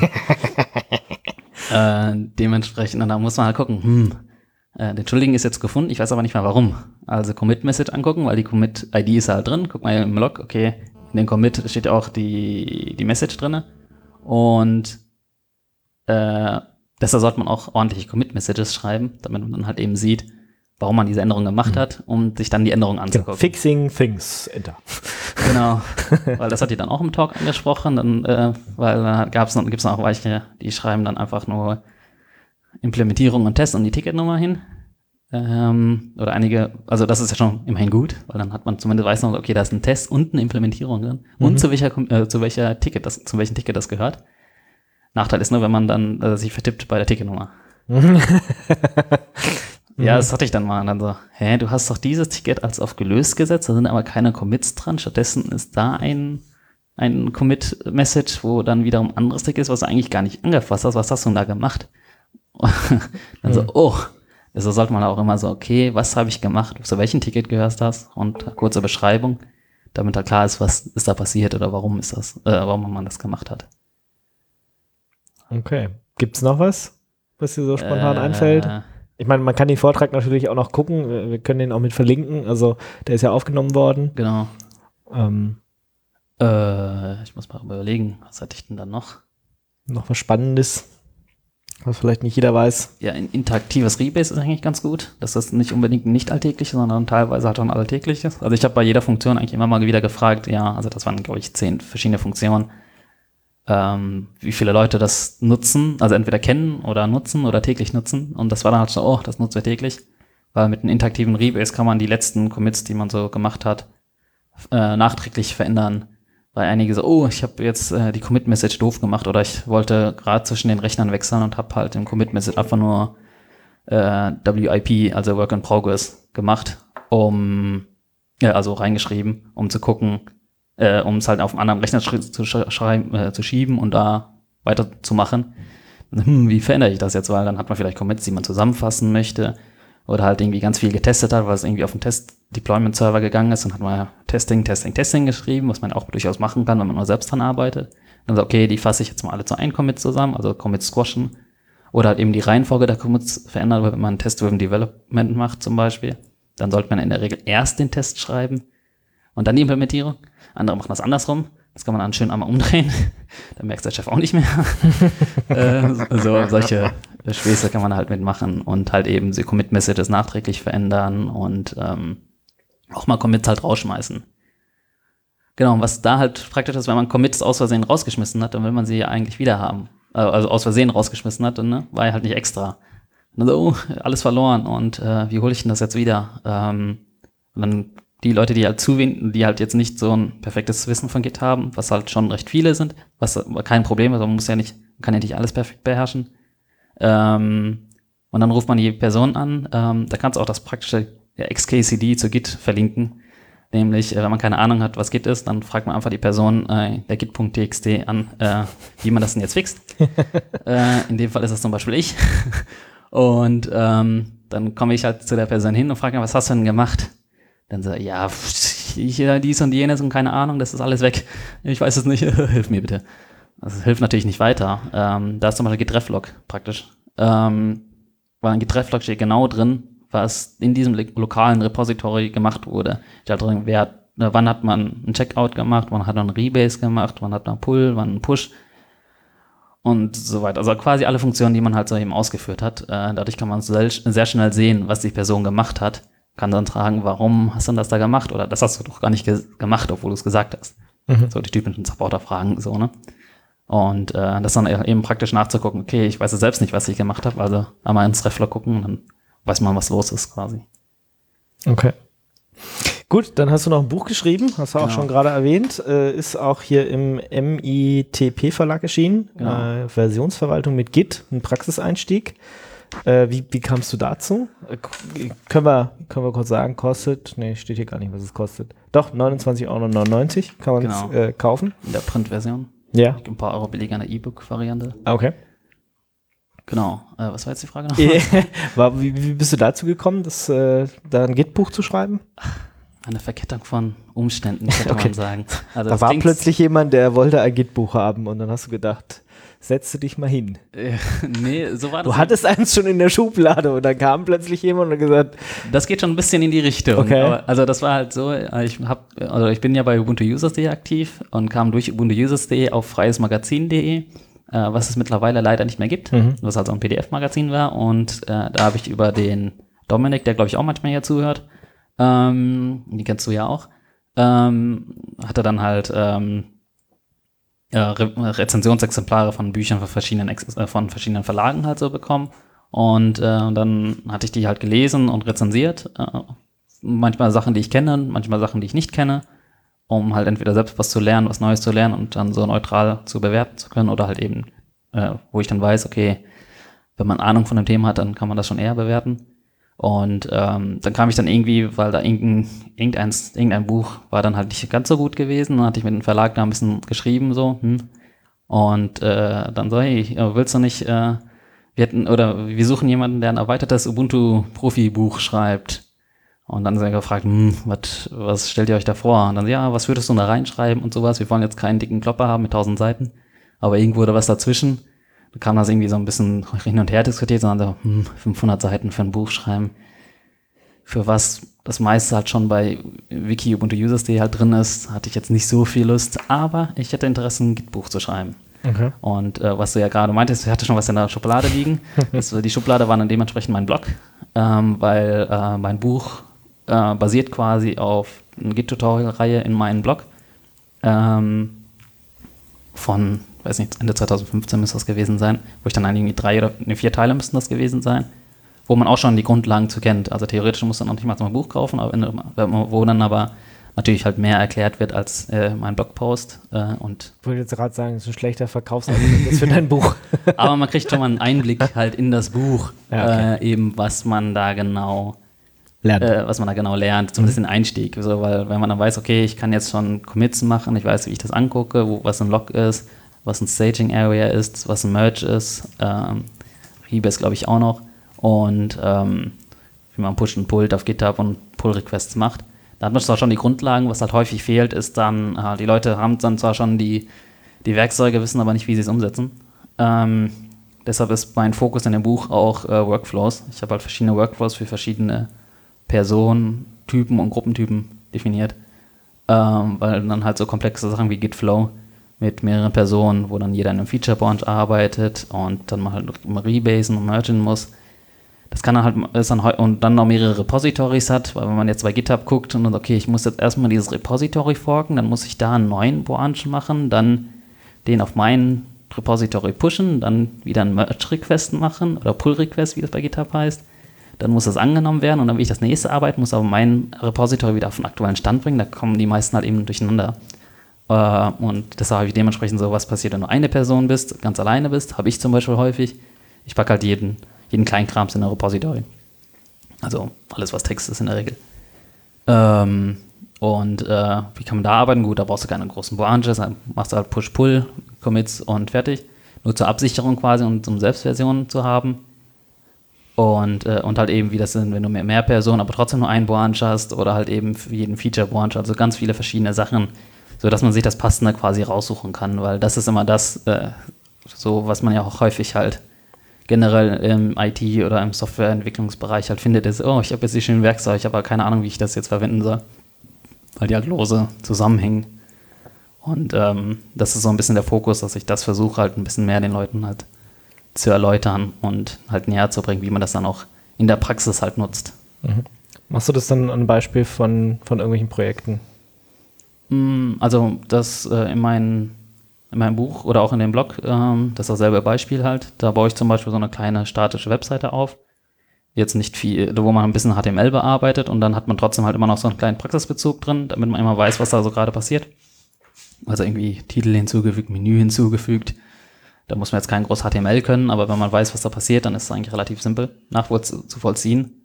Dementsprechend, und da muss man halt gucken, den Schuldigen ist jetzt gefunden, ich weiß aber nicht mehr warum. Also Commit-Message angucken, weil die Commit-ID ist halt drin, guck mal im Log, okay, in dem Commit steht ja auch die Message drin, und deshalb sollte man auch ordentliche Commit-Messages schreiben, damit man dann halt eben sieht, warum man diese Änderung gemacht hat, um sich dann die Änderung anzugucken. Genau. Fixing things, enter. Genau, weil das hat die dann auch im Talk angesprochen, dann, weil da gibt's noch auch welche, die schreiben dann einfach nur Implementierung und Test und die Ticketnummer hin. Oder einige, also das ist ja schon immerhin gut, weil dann hat man zumindest weiß noch, okay, da ist ein Test und eine Implementierung drin und zu welchem Ticket das gehört. Nachteil ist nur, wenn man dann sich vertippt bei der Ticketnummer. Ja, das hatte ich dann mal. Und dann so, du hast doch dieses Ticket als auf gelöst gesetzt, da sind aber keine Commits dran. Stattdessen ist da ein Commit-Message, wo dann wiederum ein anderes Ticket ist, was du eigentlich gar nicht angefasst hast. Was hast du denn da gemacht? Dann so, also sollte man auch immer so, okay, was habe ich gemacht, zu welchem Ticket gehörst das? Und kurze Beschreibung, damit da klar ist, was ist da passiert oder warum man das gemacht hat. Okay. Gibt's noch was dir so spontan einfällt? Ich meine, man kann den Vortrag natürlich auch noch gucken. Wir können den auch mit verlinken. Also, der ist ja aufgenommen worden. Genau. Ich muss mal überlegen, was hatte ich denn dann noch? Noch was Spannendes, was vielleicht nicht jeder weiß. Ja, ein interaktives Rebase ist eigentlich ganz gut. Das ist nicht unbedingt ein nicht alltägliches, sondern teilweise halt auch ein alltägliches. Also ich habe bei jeder Funktion eigentlich immer mal wieder gefragt, also das waren, glaube ich, 10 verschiedene Funktionen, wie viele Leute das nutzen, also entweder kennen oder nutzen oder täglich nutzen. Und das war dann halt so, das nutzen wir täglich. Weil mit einem interaktiven Rebase kann man die letzten Commits, die man so gemacht hat, nachträglich verändern. Weil einige so, ich habe jetzt die Commit-Message doof gemacht oder ich wollte gerade zwischen den Rechnern wechseln und habe halt im Commit-Message einfach nur WIP, also Work in Progress, gemacht, also reingeschrieben, um zu gucken, um es halt auf einen anderen Rechner zu schieben und da weiterzumachen. Wie verändere ich das jetzt? Weil dann hat man vielleicht Commits, die man zusammenfassen möchte. oder halt irgendwie ganz viel getestet hat, weil es irgendwie auf den Test-Deployment-Server gegangen ist und hat mal Testing geschrieben, was man auch durchaus machen kann, wenn man nur selbst dran arbeitet. Dann so, okay, die fasse ich jetzt mal alle zu einem Commit zusammen, also Commit squashen. Oder halt eben die Reihenfolge der Commits verändern, wenn man Test-Driven Development macht zum Beispiel. Dann sollte man in der Regel erst den Test schreiben und dann die Implementierung. Andere machen das andersrum. Das kann man dann schön einmal umdrehen. Dann merkt der Chef auch nicht mehr. Solche Späße kann man halt mitmachen und halt eben die Commit-Messages nachträglich verändern und auch mal Commits halt rausschmeißen. Genau, und was da halt praktisch ist, wenn man Commits aus Versehen rausgeschmissen hat, dann will man sie ja eigentlich wieder haben. Also aus Versehen rausgeschmissen hat, ne? War ja halt nicht extra. Und dann so, alles verloren und wie hole ich denn das jetzt wieder? Und dann die Leute, die halt jetzt nicht so ein perfektes Wissen von Git haben, was halt schon recht viele sind, was kein Problem ist, man kann ja nicht alles perfekt beherrschen. Und dann ruft man die Person an, da kannst du auch das praktische XKCD zu Git verlinken. Nämlich, wenn man keine Ahnung hat, was Git ist, dann fragt man einfach die Person der Git.txt an, wie man das denn jetzt fixt. In dem Fall ist das zum Beispiel ich. Und dann komme ich halt zu der Person hin und frage, was hast du denn gemacht? Dann so, ja, dies und jenes und keine Ahnung, das ist alles weg. Ich weiß es nicht, hilf mir bitte. Das hilft natürlich nicht weiter. Da ist zum Beispiel Git-Reflog praktisch. Weil ein Git-Reflog steht genau drin, was in diesem lokalen Repository gemacht wurde. Steht drin, wann hat man einen Checkout gemacht, wann hat man einen Rebase gemacht, wann hat man einen Pull, wann einen Push und so weiter. Also quasi alle Funktionen, die man halt so eben ausgeführt hat. Dadurch kann man sehr schnell sehen, was die Person gemacht hat. Kann dann fragen, warum hast du denn das da gemacht? Oder das hast du doch gar nicht gemacht, obwohl du es gesagt hast. So die typischen Supporter-Fragen, so, ne? Und das dann eben praktisch nachzugucken, okay, ich weiß ja selbst nicht, was ich gemacht habe, also einmal ins Reflog gucken und dann weiß man, was los ist quasi. Okay. Gut, dann hast du noch ein Buch geschrieben, hast du auch schon gerade erwähnt, ist auch hier im MITP-Verlag erschienen, Versionsverwaltung mit Git, ein Praxiseinstieg. Wie kamst du dazu? Können wir kurz sagen, kostet, steht hier gar nicht, was es kostet. Doch, 29,99 € kann man es kaufen. In der Printversion. Ja. Ein paar Euro billiger in der E-Book-Variante. Okay. Genau. Was war jetzt die Frage noch? Wie bist du dazu gekommen, da ein Git-Buch zu schreiben? Eine Verkettung von Umständen, könnte man sagen. Also da war plötzlich jemand, der wollte ein Git-Buch haben und dann hast du gedacht, setze dich mal hin. Nee, so war das. Du hattest eins schon in der Schublade und dann kam plötzlich jemand und hat gesagt. Das geht schon ein bisschen in die Richtung. Okay. Aber, also das war halt so, ich bin ja bei Ubuntu Users.de aktiv und kam durch Ubuntu Users.de auf freiesmagazin.de, was es mittlerweile leider nicht mehr gibt, was halt so ein PDF-Magazin war. Und da habe ich über den Dominik, der glaube ich auch manchmal hier zuhört, die kennst du ja auch, hatte dann halt Rezensionsexemplare von Büchern von verschiedenen Verlagen halt so bekommen und dann hatte ich die halt gelesen und rezensiert, manchmal Sachen, die ich kenne, manchmal Sachen, die ich nicht kenne, um halt entweder selbst was zu lernen, was Neues zu lernen und dann so neutral zu bewerten zu können oder halt eben, wo ich dann weiß, okay, wenn man Ahnung von dem Thema hat, dann kann man das schon eher bewerten. Und dann kam ich dann irgendwie, weil da irgendein Buch war dann halt nicht ganz so gut gewesen, dann hatte ich mit dem Verlag da ein bisschen geschrieben so, und dann so, hey, willst du nicht, wir suchen jemanden, der ein erweitertes Ubuntu-Profi-Buch schreibt. Und dann sind wir gefragt, was stellt ihr euch da vor? Und dann, ja, was würdest du da reinschreiben und sowas? Wir wollen jetzt keinen dicken Klopper haben mit 1000 Seiten, aber irgendwo oder was dazwischen. Da kam das irgendwie so ein bisschen hin und her diskutiert, sondern so, 500 Seiten für ein Buch schreiben, für was das meiste halt schon bei Wiki Ubuntu Users.de halt drin ist, hatte ich jetzt nicht so viel Lust, aber ich hätte Interesse, ein Git-Buch zu schreiben. Okay. Und was du ja gerade meintest, ich hatte schon was in der Schublade liegen. Die Schublade war dann dementsprechend mein Blog, weil mein Buch basiert quasi auf einer Git-Tutorial-Reihe in meinem Blog von, weiß nicht, Ende 2015 müsste das gewesen sein, wo ich dann irgendwie 4 Teile müssten das gewesen sein, wo man auch schon die Grundlagen zu kennt. Also theoretisch muss man noch nicht mal ein Buch kaufen, aber wo dann aber natürlich halt mehr erklärt wird als mein Blogpost. Und ich wollte jetzt gerade sagen, das ist ein schlechter Verkaufsargument für dein Buch. Aber man kriegt schon mal einen Einblick halt in das Buch, ja, okay. Eben was man da genau lernt, zumindest den Einstieg. So, weil wenn man dann weiß, okay, ich kann jetzt schon Commits machen, ich weiß, wie ich das angucke, was ein Log ist, was ein Staging Area ist, was ein Merge ist, Rebase glaube ich auch noch. Und wie man Push und Pullt auf GitHub und Pull-Requests macht. Da hat man zwar schon die Grundlagen, was halt häufig fehlt, ist dann, die Leute haben dann zwar schon die Werkzeuge, wissen aber nicht, wie sie es umsetzen. Deshalb ist mein Fokus in dem Buch auch Workflows. Ich habe halt verschiedene Workflows für verschiedene Personen, Typen und Gruppentypen definiert, weil dann halt so komplexe Sachen wie Gitflow mit mehreren Personen, wo dann jeder in einem Feature-Branch arbeitet und dann mal halt rebasen und mergen muss. Das kann und dann noch mehrere Repositories hat, weil wenn man jetzt bei GitHub guckt und okay, ich muss jetzt erstmal dieses Repository forken, dann muss ich da einen neuen Branch machen, dann den auf mein Repository pushen, dann wieder einen Merge-Request machen oder Pull-Request, wie das bei GitHub heißt. Dann muss das angenommen werden und dann will ich das nächste arbeiten, muss aber mein Repository wieder auf den aktuellen Stand bringen, da kommen die meisten halt eben durcheinander. Und deshalb habe ich dementsprechend so, was passiert, wenn du eine Person bist, ganz alleine bist, habe ich zum Beispiel häufig. Ich packe halt jeden Kleinkrams in ein Repository. Also alles, was Text ist in der Regel. Wie kann man da arbeiten? Gut, da brauchst du keine großen Branches, dann machst du halt Push-Pull, Commits und fertig. Nur zur Absicherung quasi und um Selbstversionen zu haben. Und halt eben, wie das sind, wenn du mehr Personen, aber trotzdem nur einen Branch hast oder halt eben für jeden Feature-Branch, also ganz viele verschiedene Sachen, sodass man sich das Passende quasi raussuchen kann, weil das ist immer das, so was man ja auch häufig halt generell im IT- oder im Softwareentwicklungsbereich halt findet, ist, ich habe jetzt die schönen Werkzeuge, ich habe aber keine Ahnung, wie ich das jetzt verwenden soll, weil die halt lose zusammenhängen. Und das ist so ein bisschen der Fokus, dass ich das versuche, halt ein bisschen mehr den Leuten halt zu erläutern und halt näher zu bringen, wie man das dann auch in der Praxis halt nutzt. Mhm. Machst du das dann an Beispiel von irgendwelchen Projekten? Also das in meinem Buch oder auch in dem Blog, das ist dasselbe Beispiel halt. Da baue ich zum Beispiel so eine kleine statische Webseite auf. Jetzt nicht viel, wo man ein bisschen HTML bearbeitet und dann hat man trotzdem halt immer noch so einen kleinen Praxisbezug drin, damit man immer weiß, was da so gerade passiert. Also irgendwie Titel hinzugefügt, Menü hinzugefügt. Da muss man jetzt kein groß HTML können, aber wenn man weiß, was da passiert, dann ist es eigentlich relativ simpel zu vollziehen.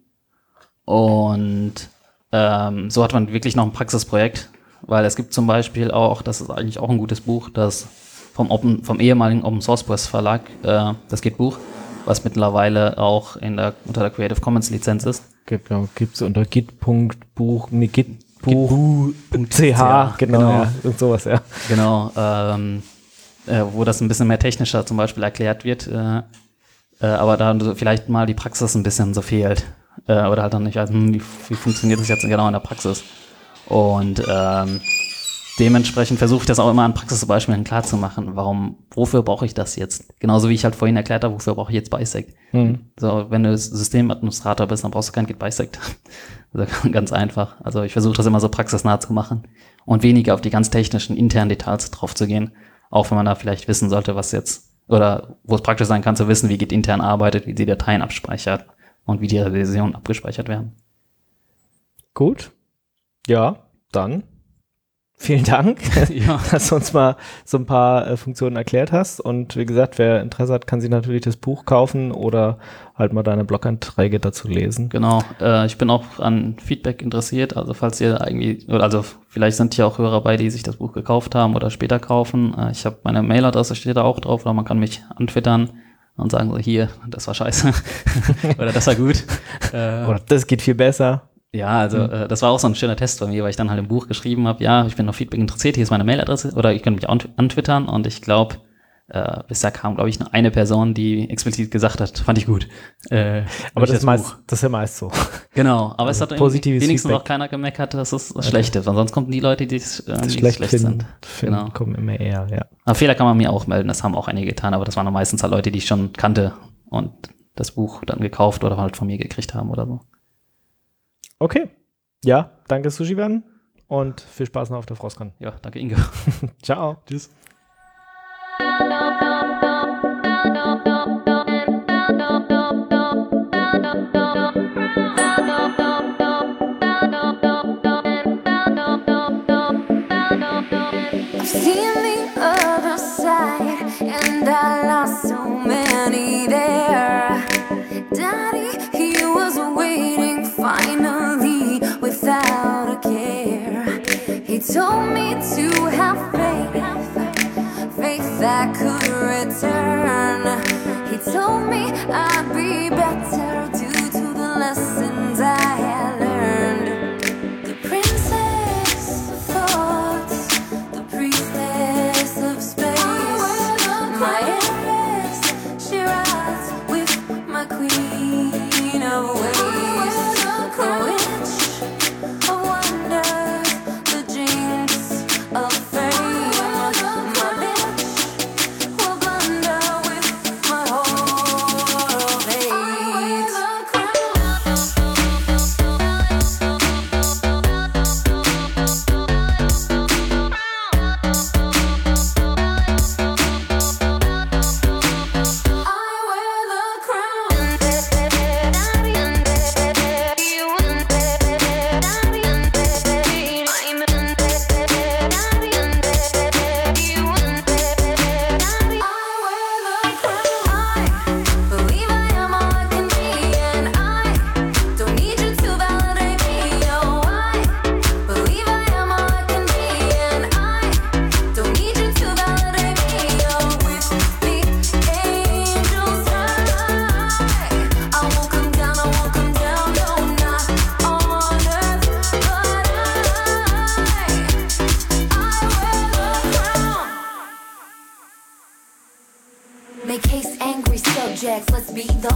Und so hat man wirklich noch ein Praxisprojekt, weil es gibt zum Beispiel auch, das ist eigentlich auch ein gutes Buch, das vom ehemaligen Open Source Press Verlag, das Git-Buch, was mittlerweile auch unter der Creative Commons Lizenz ist. Genau, gibt es unter git.buch, gitbuch.ch, genau, ja, und sowas, ja. Genau, wo das ein bisschen mehr technischer zum Beispiel erklärt wird, aber da vielleicht mal die Praxis ein bisschen so fehlt. Oder halt dann nicht, also, wie funktioniert das jetzt genau in der Praxis? Und dementsprechend versuche ich das auch immer an Praxisbeispielen klar zu machen. Wofür brauche ich das jetzt? Genauso wie ich halt vorhin erklärt habe, wofür brauche ich jetzt Bisect? So, wenn du Systemadministrator bist, dann brauchst du kein Git Bisect. Also ganz einfach. Also ich versuche das immer so praxisnah zu machen und weniger auf die ganz technischen internen Details drauf zu gehen. Auch wenn man da vielleicht wissen sollte, was jetzt, oder wo es praktisch sein kann zu wissen, wie Git intern arbeitet, wie die Dateien abspeichert und wie die Revisionen abgespeichert werden. Gut. Ja, dann vielen Dank, dass du uns mal so ein paar Funktionen erklärt hast. Und wie gesagt, wer Interesse hat, kann sich natürlich das Buch kaufen oder halt mal deine Blog-Einträge dazu lesen. Genau, ich bin auch an Feedback interessiert. Also falls ihr vielleicht sind hier auch Hörer bei, die sich das Buch gekauft haben oder später kaufen. Ich habe meine Mailadresse, steht da auch drauf, oder man kann mich antwittern und sagen so, hier, das war scheiße oder das war gut. Oder das geht viel besser. Ja, also das war auch so ein schöner Test bei mir, weil ich dann halt im Buch geschrieben habe, ja, ich bin auf Feedback interessiert, hier ist meine Mailadresse, oder ich könnte mich antwittern, und ich glaube, bisher kam, glaube ich, nur eine Person, die explizit gesagt hat, fand ich gut. Aber das ist ja meist so. Genau, aber es hat positives wenigstens Feedback. noch keiner gemerkt, dass es das Schlechte ist, sonst kommen die Leute, die schlecht sind. Genau. Kommen immer eher, ja. Aber Fehler kann man mir auch melden, das haben auch einige getan, aber das waren meistens halt Leute, die ich schon kannte und das Buch dann gekauft oder halt von mir gekriegt haben oder so. Okay. Ja, danke Sushivan und viel Spaß noch auf der Frostcon. Ja, danke Inge. Ciao. Tschüss. I've seen the other side, and I lost so many there. Daddy, he was waiting finally without a care. He told me to have faith that could return. He told me I'd be better due to the lessons I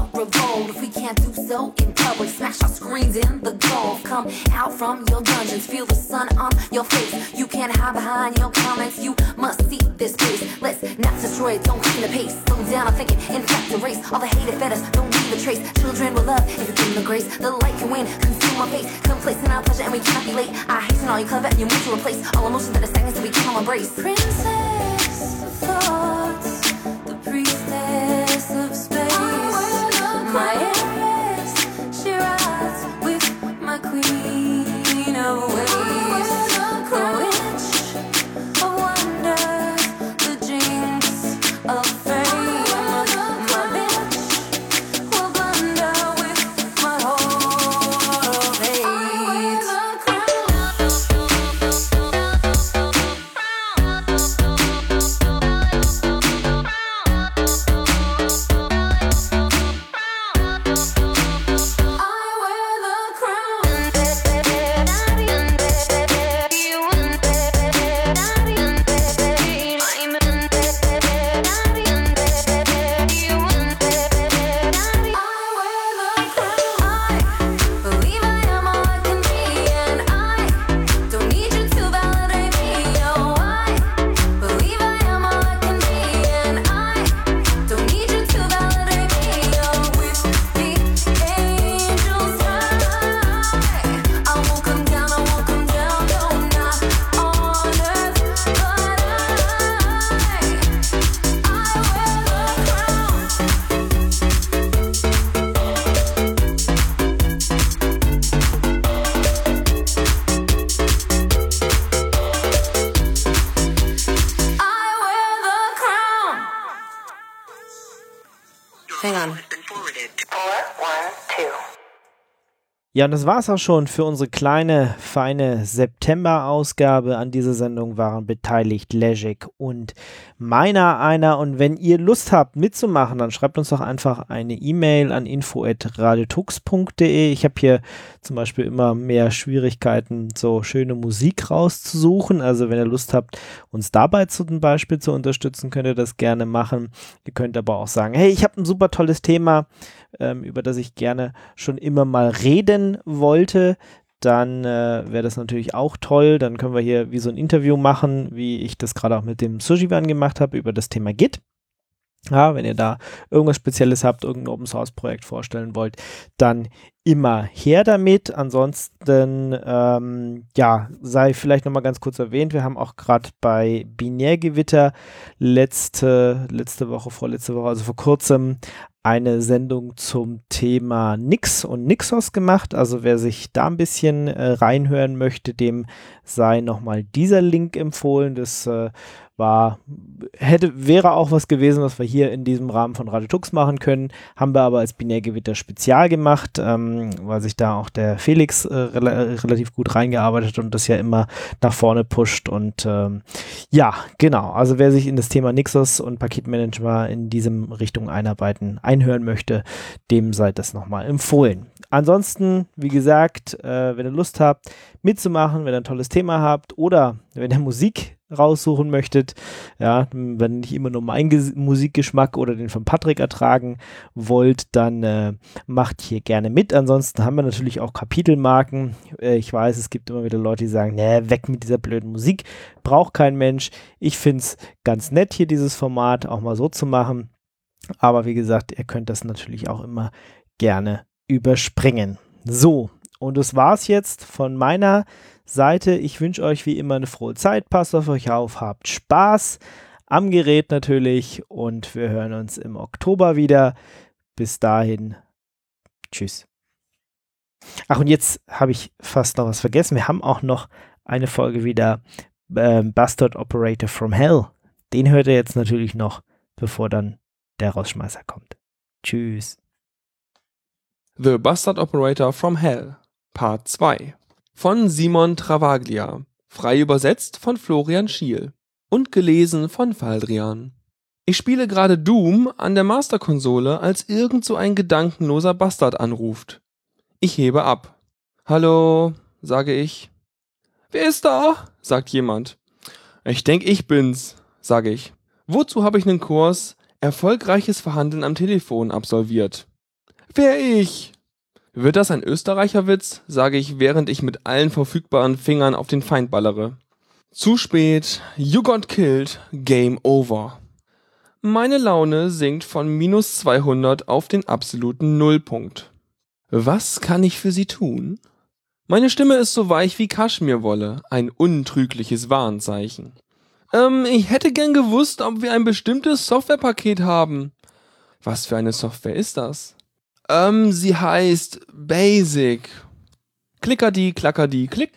revolt if we can't do so in public. Smash our screens in the gulf. Come out from your dungeons, feel the sun on your face. You can't hide behind your comments, you must see this place. Let's not destroy it, don't clean the pace. Slow down, I'm thinking, in fact, erase all the hate and fetters, don't leave a trace. Children will love if you give them the grace. The light can win, consume our face. Complacent our pleasure and we cannot be late. I hasten all you clever and you move to replace all emotions that are stagnant so we cannot embrace. Princess of thoughts, the priestess of space. My heiress, she rides with my queen of ways. The witch of wonders, the jinx of fame. My bitch will blunder with my whole hate. Ja, und das war's auch schon für unsere kleine, feine September-Ausgabe. An dieser Sendung waren beteiligt Ležek und einer. Und wenn ihr Lust habt mitzumachen, dann schreibt uns doch einfach eine E-Mail an info@radiotux.de. Ich habe hier zum Beispiel immer mehr Schwierigkeiten, so schöne Musik rauszusuchen. Also wenn ihr Lust habt, uns dabei zum Beispiel zu unterstützen, könnt ihr das gerne machen. Ihr könnt aber auch sagen, hey, ich habe ein super tolles Thema, über das ich gerne schon immer mal reden wollte, dann wäre das natürlich auch toll. Dann können wir hier wie so ein Interview machen, wie ich das gerade auch mit dem Sushivan gemacht habe, über das Thema Git. Ja, wenn ihr da irgendwas Spezielles habt, irgendein Open-Source-Projekt vorstellen wollt, dann immer her damit. Ansonsten, sei vielleicht nochmal ganz kurz erwähnt, wir haben auch gerade bei Binärgewitter letzte Woche, vorletzte Woche, also vor kurzem, eine Sendung zum Thema Nix und Nixos gemacht. Also wer sich da ein bisschen reinhören möchte, dem sei nochmal dieser Link empfohlen. Das wäre auch was gewesen, was wir hier in diesem Rahmen von Radio Tux machen können. Haben wir aber als Binärgewitter Spezial gemacht, weil sich da auch der Felix relativ gut reingearbeitet und das ja immer nach vorne pusht. Und genau. Also wer sich in das Thema Nixos und Paketmanagement in diesem Richtung einhören möchte, dem sei das nochmal empfohlen. Ansonsten, wie gesagt, wenn ihr Lust habt, mitzumachen, wenn ihr ein tolles Thema habt oder wenn ihr Musik raussuchen möchtet, ja, wenn nicht immer nur mein Musikgeschmack oder den von Patrick ertragen wollt, dann macht hier gerne mit. Ansonsten haben wir natürlich auch Kapitelmarken. Ich weiß, es gibt immer wieder Leute, die sagen, weg mit dieser blöden Musik, braucht kein Mensch. Ich finde es ganz nett, hier dieses Format auch mal so zu machen. Aber wie gesagt, ihr könnt das natürlich auch immer gerne überspringen. So, und das war's jetzt von meiner Seite. Ich wünsche euch wie immer eine frohe Zeit. Passt auf euch auf, habt Spaß am Gerät natürlich und wir hören uns im Oktober wieder. Bis dahin, tschüss. Ach, und jetzt habe ich fast noch was vergessen. Wir haben auch noch eine Folge wieder Bastard Operator from Hell. Den hört ihr jetzt natürlich noch, bevor dann der Rausschmeißer kommt. Tschüss. The Bastard Operator from Hell, Part 2 von Simon Travaglia, frei übersetzt von Florian Schiel und gelesen von Faldrian. Ich spiele gerade Doom an der Masterkonsole, als irgend so ein gedankenloser Bastard anruft. Ich hebe ab. Hallo, sage ich. Wer ist da? Sagt jemand. Ich denk, ich bin's, sage ich. Wozu habe ich einen Kurs Erfolgreiches Verhandeln am Telefon absolviert? Wär ich. Wird das ein Österreicher-Witz, sage ich, während ich mit allen verfügbaren Fingern auf den Feind ballere. Zu spät, you got killed, game over. Meine Laune sinkt von -200 auf den absoluten Nullpunkt. Was kann ich für Sie tun? Meine Stimme ist so weich wie Kaschmirwolle, ein untrügliches Warnzeichen. Ich hätte gern gewusst, ob wir ein bestimmtes Softwarepaket haben. Was für eine Software ist das? Sie heißt Basic. Klickerdi, klackerdi, klick.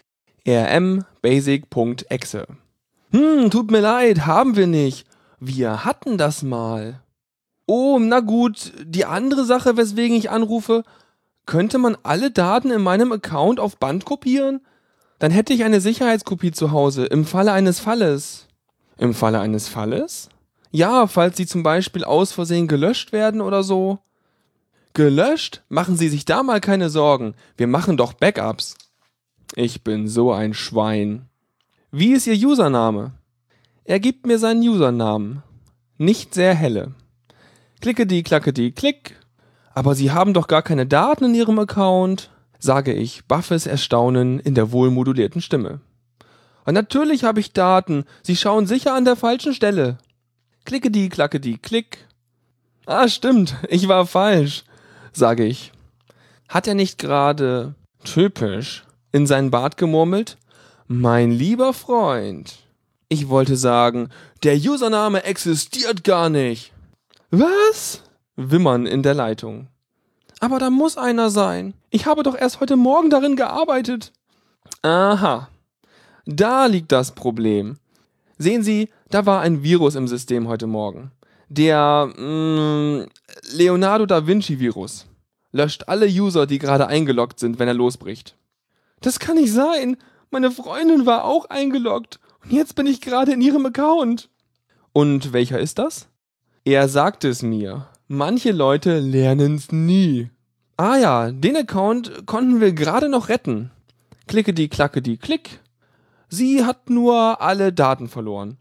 rmbasic.exe. Tut mir leid, haben wir nicht. Wir hatten das mal. Oh, na gut, die andere Sache, weswegen ich anrufe, könnte man alle Daten in meinem Account auf Band kopieren? Dann hätte ich eine Sicherheitskopie zu Hause, im Falle eines Falles. Im Falle eines Falles? Ja, falls sie zum Beispiel aus Versehen gelöscht werden oder so. Gelöscht? Machen Sie sich da mal keine Sorgen. Wir machen doch Backups. Ich bin so ein Schwein. Wie ist Ihr Username? Er gibt mir seinen Usernamen. Nicht sehr helle. Klickedi, klackedi, klick. Aber Sie haben doch gar keine Daten in Ihrem Account, sage ich, baffes Erstaunen in der wohlmodulierten Stimme. Und natürlich habe ich Daten. Sie schauen sicher an der falschen Stelle. Klickedi, klackedi, klick. Ah, stimmt, ich war falsch, sage ich. Hat er nicht gerade, typisch, in seinen Bart gemurmelt? Mein lieber Freund. Ich wollte sagen, der Username existiert gar nicht. Was? Wimmern in der Leitung. Aber da muss einer sein. Ich habe doch erst heute Morgen darin gearbeitet. Aha. Da liegt das Problem. Sehen Sie, da war ein Virus im System heute Morgen. Der Leonardo da Vinci Virus. Löscht alle User, die gerade eingeloggt sind, wenn er losbricht. Das kann nicht sein. Meine Freundin war auch eingeloggt. Und jetzt bin ich gerade in ihrem Account. Und welcher ist das? Er sagte es mir. Manche Leute lernen's nie. Ah ja, den Account konnten wir gerade noch retten. Klickedi, klackedi, klick. Sie hat nur alle Daten verloren.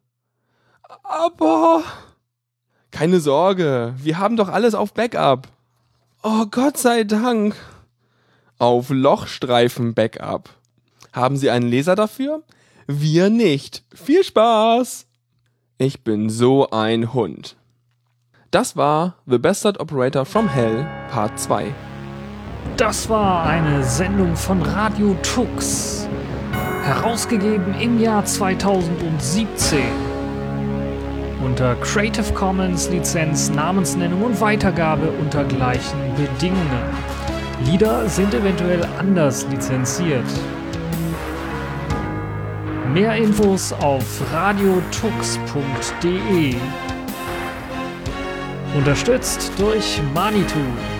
Aber... Keine Sorge, wir haben doch alles auf Backup. Oh, Gott sei Dank. Auf Lochstreifen-Backup. Haben Sie einen Leser dafür? Wir nicht. Viel Spaß. Ich bin so ein Hund. Das war The Bastard Operator from Hell, Part 2. Das war eine Sendung von Radio Tux, herausgegeben im Jahr 2017. Unter Creative Commons Lizenz, Namensnennung und Weitergabe unter gleichen Bedingungen. Lieder sind eventuell anders lizenziert. Mehr Infos auf radiotux.de. Unterstützt durch Manitou.